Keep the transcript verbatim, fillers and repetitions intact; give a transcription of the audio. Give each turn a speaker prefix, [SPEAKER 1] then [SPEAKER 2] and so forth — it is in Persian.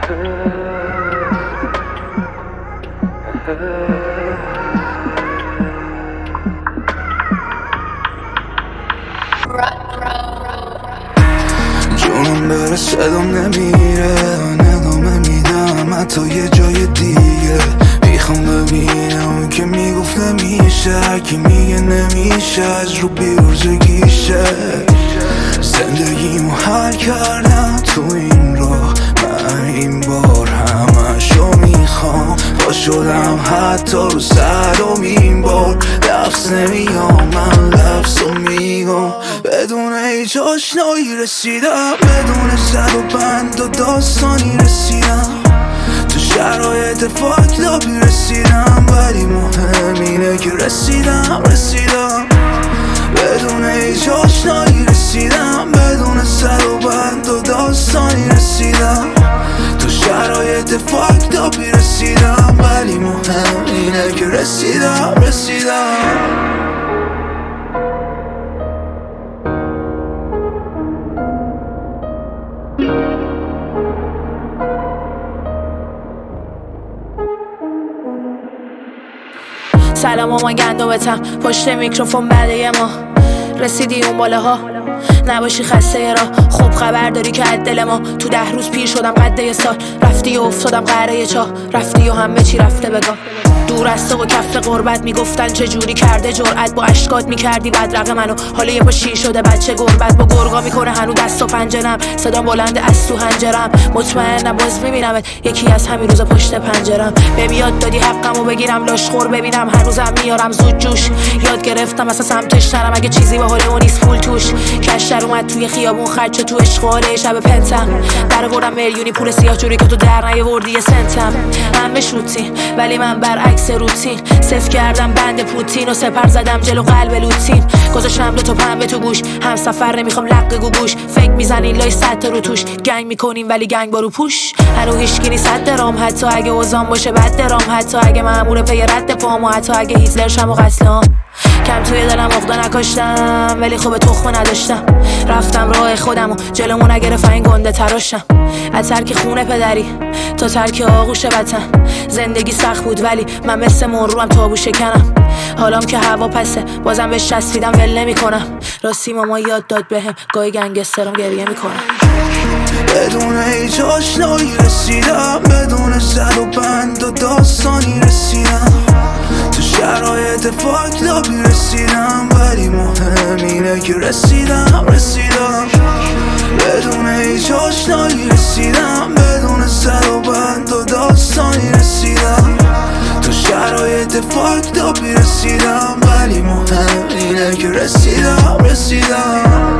[SPEAKER 1] جونم بره صدام نمیره، ندامه میدم حتی یه جای دیگه. میخوام ببینم اون که میگفت نمیشه، هرکی میگه نمیشه از رو بیرزگیشه. زندگیمو حل کردم تو این راه، من این بار همشو میخوام. با شدم حتی رو صدامین بار، لفظ نمیام من لفظو میگم. بدون هیچ آشنایی رسیدم، بدون زد و بند و داستانی رسیدم. تو شرایط فاکلابی رسیدم، ولی مهم اینه که رسیدم رسیدم. بدون هیچ آشنایی رسیدم، بدون زد و بند و داستانی رسیدم. تو شرایط فاکلابی رسیدم، ولی مهم اینه که رسیدم رسیدم.
[SPEAKER 2] سلام مامان گندمتم پشت میکروفون بعد یه ماه رسیدی اون بالاها، نباشی خسته راه. خوب خبر داری که از دل ما تو ده روز پیر شدم قد یه سال. رفتی و افتادم قهره چاه، رفتی و همه چی رفته بگاه. دور از تو و کف غربت میگفتن چه جوری کرده جرأت، با اشکات میکردی بدرقه منو. حالا یه پا شیر شده بچه گربت، با گرگا میکنه هنو دست و پنجرم. صدا بلند از تو هنجرم، مطمئنم باز میبینمت یکی از همین روزا پشت پنجرم. به یاد دادی حقمو بگیرم لاشخور ببینم، هنوزم میارم زود جوش. یاد گرفتم اصلا سمتش نرم اگه چیزی به حال اون نیست پول توش. کشتر اومد توی خیابون خرچه تو اشغاله شب پنتم. در بردم میلیونی پول سیاه جوری که تو در نیاوردی یه سنتم. همه شوتی ولی من برعکس روتین، صف کردم بند پوتین و سپر زدم جلو قلب لوتین. گذاشتم دو تا پنبه تو گوش، هم سفر نمیخوام لق گوگوش. فکر میزنین لای صد تا رو توش، گنگ میکنین ولی گنگ بارو پوش. هنو هیچکی نیست صد درام، حتی اگه اوزان باشه بد درام. حتی اگه مامور پی رد پام، و حتی اگه هیتلر شم و قتلام. کم توی دلم عقده نکاشتم ولی خوب تخمه نداشتم. رفتم راه خودم و جلومو نگرفت این گنده تراشم. از ترک خونه پدری تا ترک آغوش وطن، زندگی سخت بود ولی من مثل مروم تابو شکنم. حالام که هوا پسه بازم بهش چسبیدم ول نمی کنم. راستی ماما یاد داد بهم گاهی گنگسترم گریه میکنم.
[SPEAKER 1] بدون هیچ آشنایی رسیدم، بدون زد و بند و داستانی رسیدم. تو شرایط فاکلابی رسیدم، ولی مهم اینه که رسیدم رسیدم. بدون هیچ آشنایی رسیدم، بدون زد و بند و داستانی رسیدم. تو شرایط فاکلابی رسیدم، ولی مهم اینه که رسیدم رسیدم.